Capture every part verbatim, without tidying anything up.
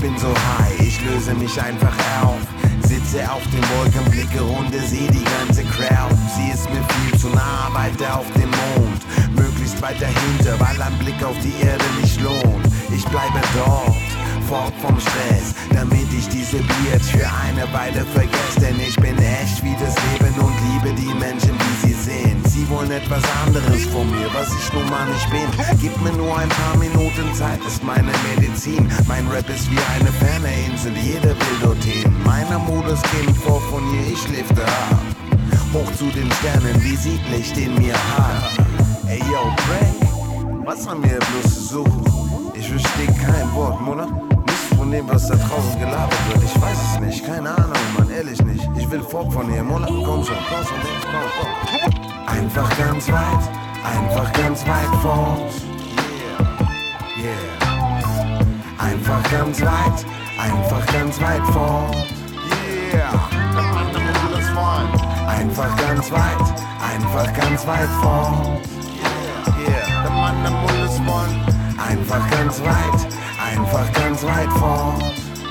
bin so high, ich löse mich einfach auf. Sitze auf den Wolken, blicke runter, seh die ganze Crowd. Sie ist mir viel zu nah, weiter auf dem Mond, möglichst weit dahinter, weil ein Blick auf die Erde nicht lohnt. Ich bleibe dort, fort vom Stress, damit ich diese Beats für eine Weile vergesse. Denn ich bin echt wie das Leben und liebe die Menschen, wie sie sind. Sie wollen etwas anderes von mir, was ich nun mal nicht bin. Gib mir nur ein paar Minuten Zeit, ist meine Medizin. Mein Rap ist wie eine ferne Insel, jeder will dorthin. Meiner Modus geht vor von hier, ich lifte ab. Hoch zu den Sternen, wie sieht Licht in mir hat. Ey yo, Craig, was haben wir bloß zu suchen? Ich versteh kein Wort, Mutter. Nichts von dem, was da draußen gelabert wird. Ich weiß es nicht, keine Ahnung, Mann, ehrlich nicht. Ich will fort von hier, Mutter. Komm schon, komm schon, komm, komm. Einfach ganz weit, einfach ganz weit fort. Yeah, yeah. Einfach ganz weit, einfach ganz weit fort. Yeah, der Mann, der Mund ist voll. Einfach ganz weit, einfach ganz weit fort. Yeah, yeah. Der Mann, der Mund ist voll. Einfach ganz weit, einfach ganz weit fort.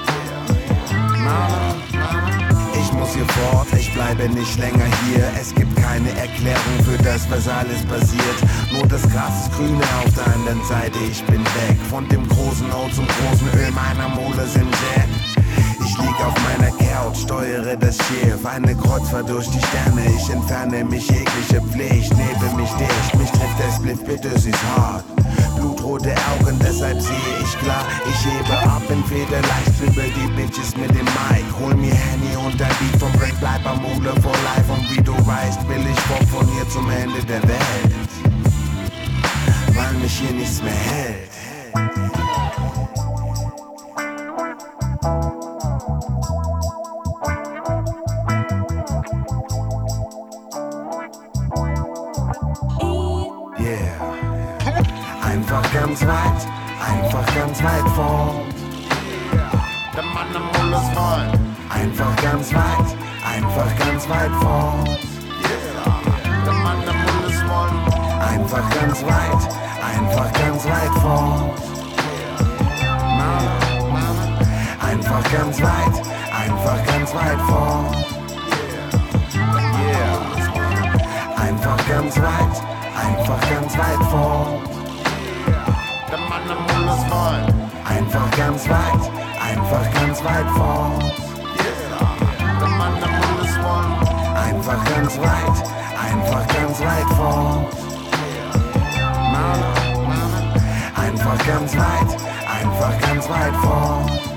Ich muss hier fort, ich bleibe nicht länger hier. Es gibt keine Erklärung für das, was alles passiert. Nur das Gras ist grüner auf der anderen Seite. Ich bin weg von dem großen O zum großen Öl meiner Molers im Jet. Ich lieg auf meiner Couch, steuere das Schiff, eine Kreuzfahrt durch die Sterne. Ich entferne mich jegliche Pflicht, nebe mich dicht. Mich trifft der Split, bitte, sie ist hart. Blutrote Augen, deshalb sehe ich klar. Ich hebe ab in Federleicht über die Bitches mit dem Mic. Hol mir Henny und ein Beat vom Break, bleib am Mule for life. Und wie du weißt, will ich fort von hier zum Ende der Welt, weil mich hier nichts mehr hält. Einfach ganz weit, einfach ganz weit fort. Der Mann am Mund ist voll. Einfach ganz weit, einfach ganz weit fort. Der Mann am Mund ist voll. Einfach ganz weit, einfach ganz weit fort. Einfach ganz weit, einfach ganz weit fort. Einfach ganz weit, einfach ganz weit fort. Der Mann am Mund ist voll. Einfach ganz weit, einfach ganz weit fort. Der Mann am Mund ist voll. Einfach ganz weit, einfach ganz weit fort. Einfach ganz weit, einfach ganz weit fort.